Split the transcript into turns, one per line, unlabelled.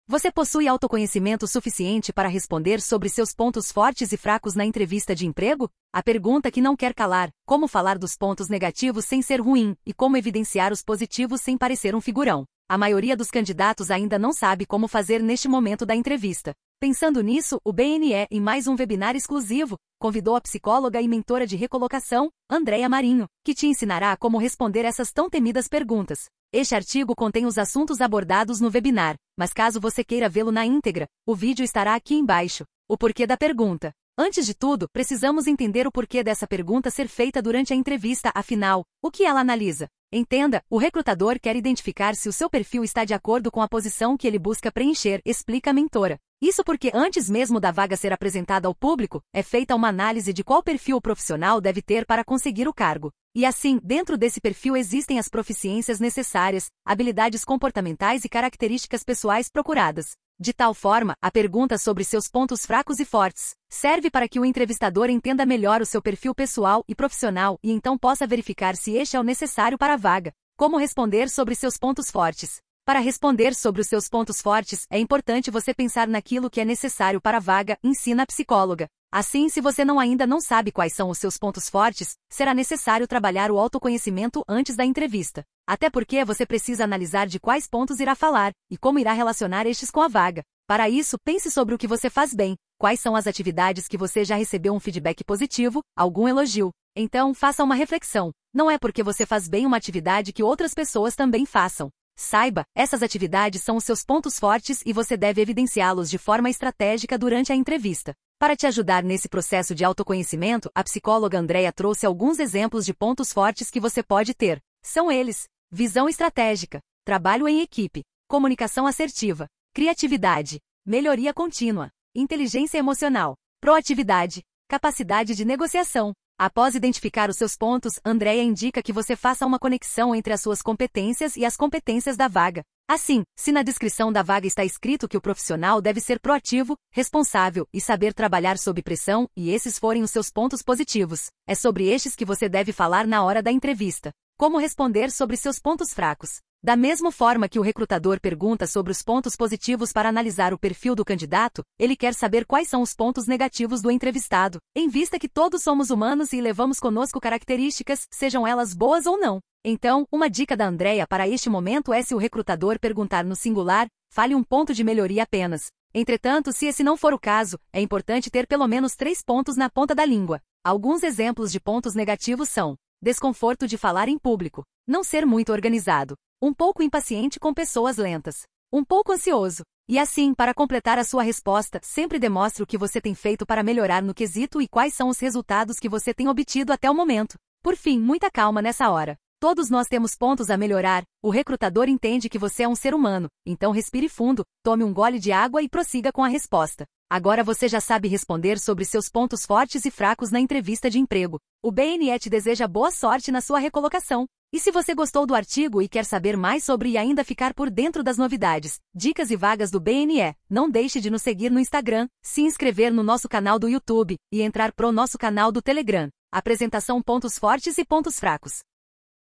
Você possui autoconhecimento suficiente para responder sobre seus pontos fortes e fracos na entrevista de emprego? A pergunta que não quer calar: como falar dos pontos negativos sem ser ruim, e como evidenciar os positivos sem parecer um figurão. A maioria dos candidatos ainda não sabe como fazer neste momento da entrevista. Pensando nisso, o BNE, em mais um webinar exclusivo, convidou a psicóloga e mentora de recolocação, Andréia Marinho, que te ensinará como responder essas tão temidas perguntas. Este artigo contém os assuntos abordados no webinar, mas caso você queira vê-lo na íntegra, o vídeo estará aqui embaixo. O porquê da pergunta. Antes de tudo, precisamos entender o porquê dessa pergunta ser feita durante a entrevista, afinal, o que ela analisa? Entenda, o recrutador quer identificar se o seu perfil está de acordo com a posição que ele busca preencher, explica a mentora. Isso porque antes mesmo da vaga ser apresentada ao público, é feita uma análise de qual perfil o profissional deve ter para conseguir o cargo. E assim, dentro desse perfil existem as proficiências necessárias, habilidades comportamentais e características pessoais procuradas. De tal forma, a pergunta sobre seus pontos fracos e fortes serve para que o entrevistador entenda melhor o seu perfil pessoal e profissional e então possa verificar se este é o necessário para a vaga. Como responder sobre seus pontos fortes? Para responder sobre os seus pontos fortes, é importante você pensar naquilo que é necessário para a vaga, ensina a psicóloga. Assim, se você ainda não sabe quais são os seus pontos fortes, será necessário trabalhar o autoconhecimento antes da entrevista. Até porque você precisa analisar de quais pontos irá falar, e como irá relacionar estes com a vaga. Para isso, pense sobre o que você faz bem, quais são as atividades que você já recebeu um feedback positivo, algum elogio. Então, faça uma reflexão. Não é porque você faz bem uma atividade que outras pessoas também façam. Saiba, essas atividades são os seus pontos fortes e você deve evidenciá-los de forma estratégica durante a entrevista. Para te ajudar nesse processo de autoconhecimento, a psicóloga Andréia trouxe alguns exemplos de pontos fortes que você pode ter. São eles: visão estratégica, trabalho em equipe, comunicação assertiva, criatividade, melhoria contínua, inteligência emocional, proatividade, capacidade de negociação. Após identificar os seus pontos, Andréia indica que você faça uma conexão entre as suas competências e as competências da vaga. Assim, se na descrição da vaga está escrito que o profissional deve ser proativo, responsável e saber trabalhar sob pressão, e esses forem os seus pontos positivos, é sobre estes que você deve falar na hora da entrevista. Como responder sobre seus pontos fracos? Da mesma forma que o recrutador pergunta sobre os pontos positivos para analisar o perfil do candidato, ele quer saber quais são os pontos negativos do entrevistado, em vista que todos somos humanos e levamos conosco características, sejam elas boas ou não. Então, uma dica da Andréia para este momento é: se o recrutador perguntar no singular, fale um ponto de melhoria apenas. Entretanto, se esse não for o caso, é importante ter pelo menos 3 pontos na ponta da língua. Alguns exemplos de pontos negativos são: desconforto de falar em público, não ser muito organizado, um pouco impaciente com pessoas lentas, um pouco ansioso. E assim, para completar a sua resposta, sempre demonstre o que você tem feito para melhorar no quesito e quais são os resultados que você tem obtido até o momento. Por fim, muita calma nessa hora. Todos nós temos pontos a melhorar. O recrutador entende que você é um ser humano, então respire fundo, tome um gole de água e prossiga com a resposta. Agora você já sabe responder sobre seus pontos fortes e fracos na entrevista de emprego. O BNE te deseja boa sorte na sua recolocação. E se você gostou do artigo e quer saber mais sobre e ainda ficar por dentro das novidades, dicas e vagas do BNE, não deixe de nos seguir no Instagram, se inscrever no nosso canal do YouTube e entrar pro nosso canal do Telegram. Apresentação: pontos fortes e pontos fracos.